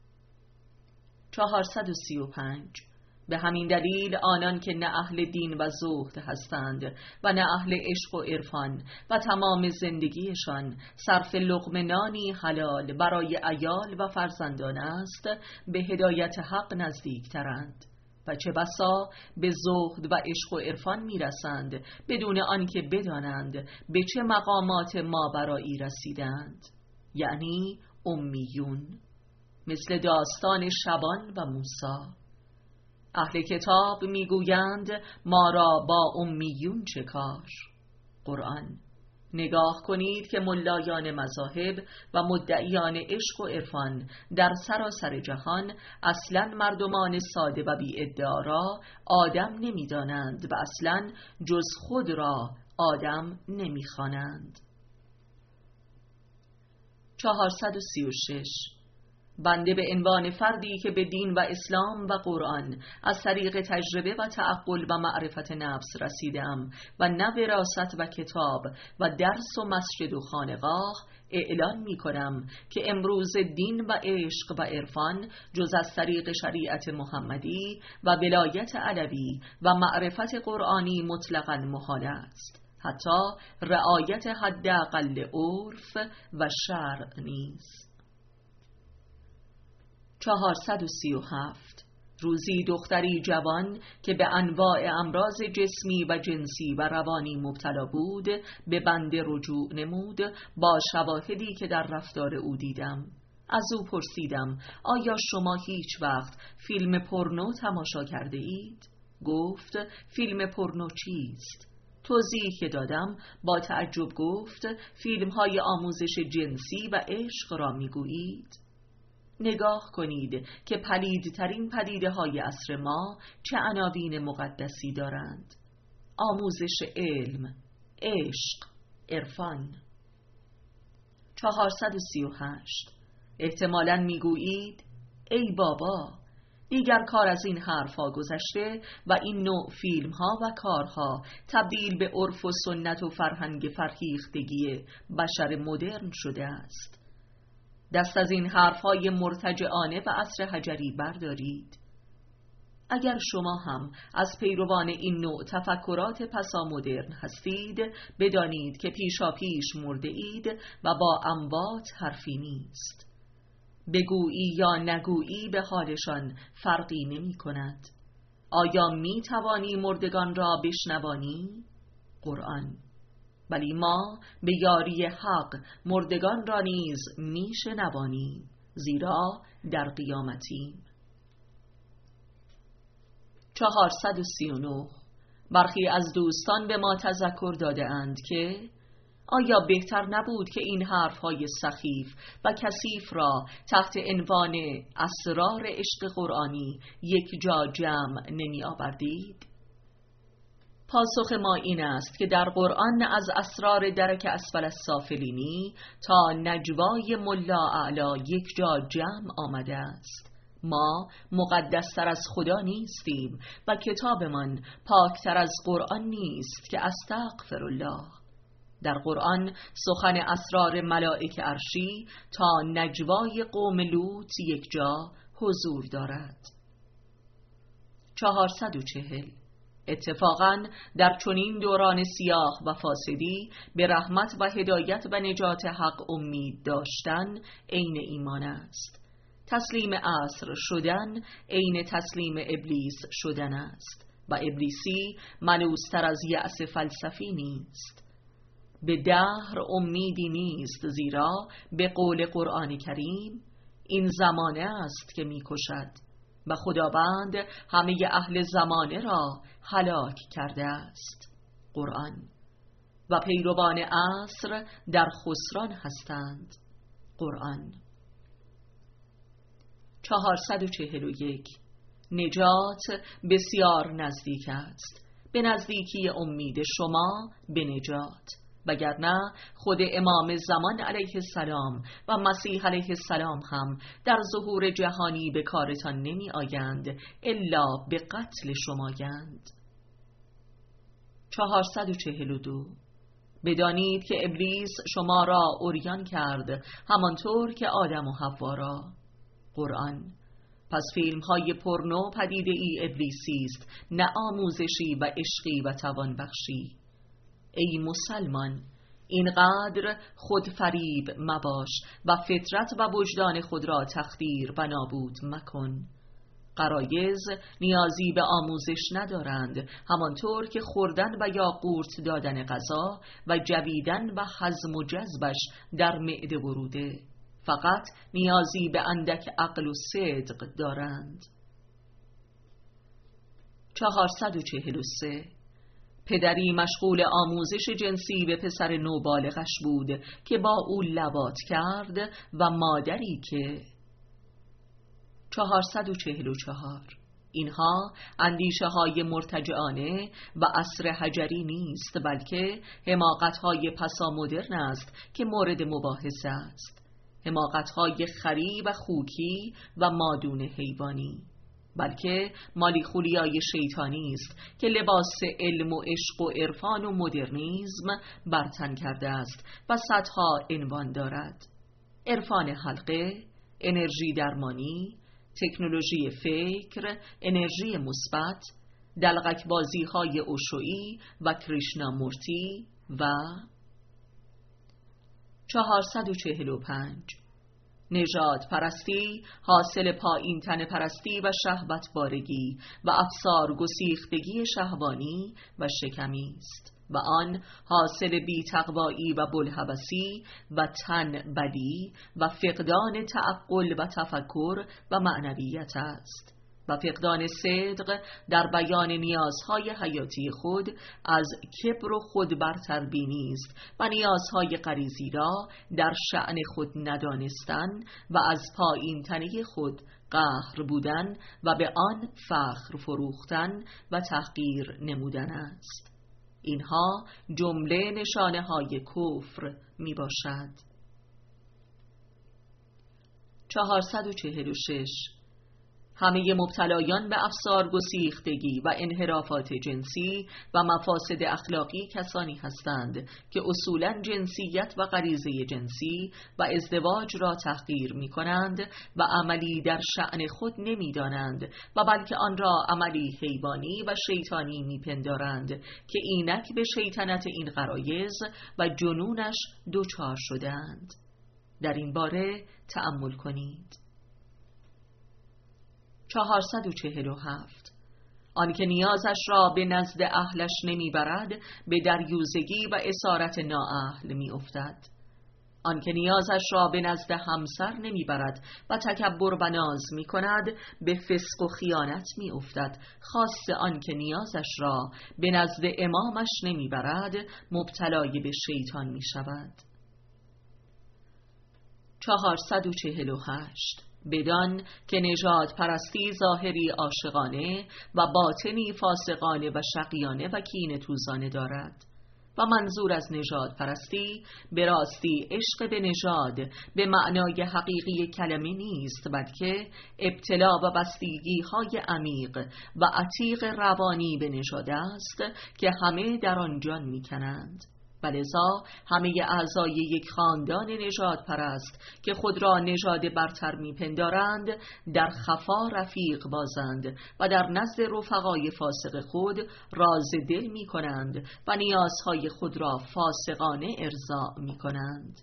چهارصد و سی و پنج. به همین دلیل آنان که نه اهل دین و زهد هستند و نه اهل عشق و عرفان و تمام زندگیشان صرف لقمه نانی حلال برای عیال و فرزندان است به هدایت حق نزدیکترند و چه بسا به زهد و عشق و عرفان میرسند بدون آنکه بدانند به چه مقامات ماورایی رسیدند، یعنی امیون، مثل داستان شبان و موسی. اهل کتاب میگویند ما را با امیون چه کار؟ قرآن. نگاه کنید که ملایان مذاهب و مدعیان عشق و عرفان در سراسر جهان اصلاً مردمان ساده و بی ادعا را آدم نمیدانند و اصلاً جز خود را آدم نمیخوانند. چهارصد و سی و شش. بنده به عنوان فردی که به دین و اسلام و قرآن از طریق تجربه و تعقل و معرفت نفس رسیدم و نه وراثت و کتاب و درس و مسجد و خانقاه، اعلان می کنم که امروز دین و عشق و عرفان جز از طریق شریعت محمدی و ولایت علوی و معرفت قرآنی مطلقاً محال است، حتی رعایت حداقل عرف و شرع نیست. چهارصد و سی و هفت. روزی دختری جوان که به انواع امراض جسمی و جنسی و روانی مبتلا بود به بنده رجوع نمود با شواهدی که در رفتار او دیدم. از او پرسیدم آیا شما هیچ وقت فیلم پورنو تماشا کرده اید؟ گفت فیلم پورنو چیست؟ توضیح که دادم با تعجب گفت فیلم های آموزش جنسی و عشق را میگویید؟ نگاه کنید که پلیدترین پدیده های عصر ما چه عناوین مقدسی دارند: آموزش علم، عشق، عرفان. چهارصد و سی و هشت. احتمالاً میگویید ای بابا، دیگر کار از این حرفها گذشته و این نوع فیلم ها و کارها تبدیل به عرف و سنت و فرهنگ فرهیختگی بشر مدرن شده است. دست از این حرفهای مرتجعانه و عصر حجری بردارید. اگر شما هم از پیروان این نوع تفکرات پسامدرن هستید، بدانید که پیشا پیش مرده اید و با اموات حرفی نیست. بگویی یا نگویی به حالشان فرقی نمی کند. آیا می توانی مردگان را بشنوانی؟ قرآن. ولی ما به یاری حق مردگان را نیز می شنوانیم، زیرا در قیامتیم. چهارصد و سی و نه. برخی از دوستان به ما تذکر داده اند که آیا بهتر نبود که این حرفهای سخیف و کثیف را تحت عنوان اسرار عشق قرآنی یک جا جمع نمی آوردید؟ پاسخ ما این است که در قرآن از اسرار درک اسفل السافلینی تا نجوای ملا اعلی یک جا جمع آمده است. ما مقدستر از خدا نیستیم و کتابمان پاکتر از قرآن نیست که استغفرالله. در قرآن سخن اسرار ملائک عرشی تا نجوای قوم لوط یک جا حضور دارد. چهارصد و چهل. اتفاقاً در چنین دوران سیاه و فاسدی به رحمت و هدایت و نجات حق امید داشتن عین ایمان است. تسلیم عصر شدن عین تسلیم ابلیس شدن است و ابلیسی ملوث‌تر از یأس فلسفی نیست. به دهر امیدی نیست، زیرا به قول قرآن کریم این زمانه است که می کشد و خداوند همه اهل زمانه را هلاک کرده است. قرآن. و پیروان عصر در خسران هستند. قرآن. چهارصد و چهل و یک. نجات بسیار نزدیک است، به نزدیکی امید شما به نجات، وگرنه خود امام زمان علیه السلام و مسیح علیه السلام هم در ظهور جهانی به کارتان نمی آیند الا به قتل شمایند. چهارصد و چهل و دو. بدانید که ابلیس شما را عریان کرد همانطور که آدم و حوا را. قرآن. پس فیلم های پورنو پدیده ای ابلیسی است، نه آموزشی و عشقی و توانبخشی. ای مسلمان، اینقدر خود فریب مباش و فطرت و وجدان خود را تخدیر و نابود مکن. غرایز نیازی به آموزش ندارند، همانطور که خوردن و یا قورت دادن غذا و جویدن و هضم و جذبش در معده وروده، فقط نیازی به اندک عقل و صدق دارند. چهارصد و چهل و سه. پدری مشغول آموزش جنسی به پسر نوبالغش بود که با او لواط کرد و مادری که. چهارصد و چهل و چهار. اینها اندیشه های مرتجعانه و عصر حجری نیست، بلکه حماقت های پسامدرن است که مورد مباحثه است. حماقت های خری و خوکی و مادون حیوانی، بلکه مالی خولیای شیطانی است که لباس علم و عشق و عرفان و مدرنیزم برتن کرده است و صدها عنوان دارد: عرفان حلقه، انرژی درمانی، تکنولوژی فکر، انرژی مثبت، دلغک بازی های اوشویی و کریشنامورتی و چهارصد و چهل و پنج. نژاد پرستی حاصل پایین تن پرستی و شهوت بارگی و افسار گسیختگی شهوانی و شکمی است و آن حاصل بی تقوایی و بلهوسی و تن بدی و فقدان تعقل و تفکر و معنویت است و فقدان صدق در بیان نیازهای حیاتی خود از کبر و خود برتربینی است و نیازهای غریزی را در شأن خود ندانستن و از پایین تنه خود قهر بودن و به آن فخر فروختن و تحقیر نمودن است. اینها جمله نشانه های کفر می باشد. چهارصد و چهل و شش. همه مبتلایان به افسار گسیختگی و انحرافات جنسی و مفاسد اخلاقی کسانی هستند که اصولاً جنسیت و غریزه جنسی و ازدواج را تحقیر می کنند و عملی در شأن خود نمی دانند و بلکه آن را عملی حیوانی و شیطانی می پندارند که اینک به شیطنت این غرایز و جنونش دوچار شدند. در این باره تأمل کنید. چهارصد و چهل و هفت. آنکه نیازش را به نزد اهلش نمیبرد به دریوزگی و اسارت نااهل می افتد. آنکه نیازش را به نزد همسر نمیبرد و تکبر و ناز می کند به فسق و خیانت می افتد. خاصه آنکه نیازش را به نزد امامش نمیبرد مبتلای به شیطان می شود. چهارصد و چهل و هشت. بدان که نژاد پرستی ظاهری عاشقانه و باطنی فاسقانه و شقیانه و کینه توزانه دارد و منظور از نژاد پرستی به راستی عشق به نژاد به معنای حقیقی کلمه نیست، بلکه ابتلا و بستگی های عمیق و عتیق روانی به نژاد است که همه در آن جان می کنند. ولذا همه اعضای یک خاندان نژاد پرست که خود را نژاد برتر میپندارند در خفا رفیق بازند و در نزد رفقای فاسق خود راز دل می کنند و نیازهای خود را فاسقانه ارضا می کنند.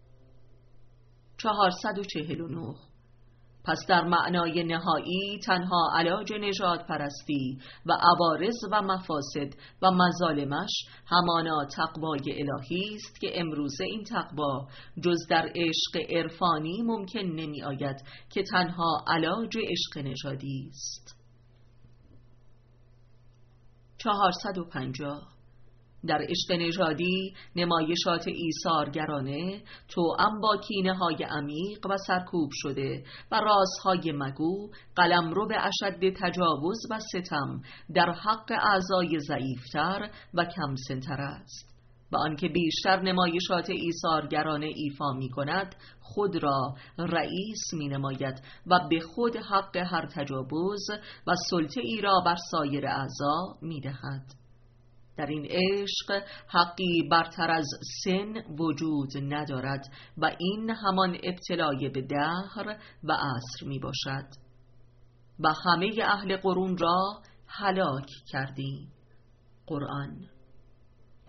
چهارصد و چهل و نه. پس در معنای نهایی تنها علاج نژاد پرستی و عوارض و مفاسد و مظالمش همانا تقوای الهی است که امروزه این تقوا جز در عشق عرفانی ممکن نمی آید که تنها علاج عشق نژادی است. چهارصد و پنجاه. در عشق نژادی نمایشات ایثارگرانه توأم با کینه های عمیق و سرکوب شده و رازهای مگو قلمرو به اشد تجاوز و ستم در حق اعضای ضعیفتر و کم سنتر است و آنکه بیشتر نمایشات ایثارگرانه ایفا می کند خود را رئیس می نماید و به خود حق هر تجاوز و سلطه ای را بر سایر اعضا می دهد. در این عشق حقی برتر از سن وجود ندارد و این همان ابتلای به دهر و عصر می باشد و همه اهل قرون را هلاک کردیم. قرآن.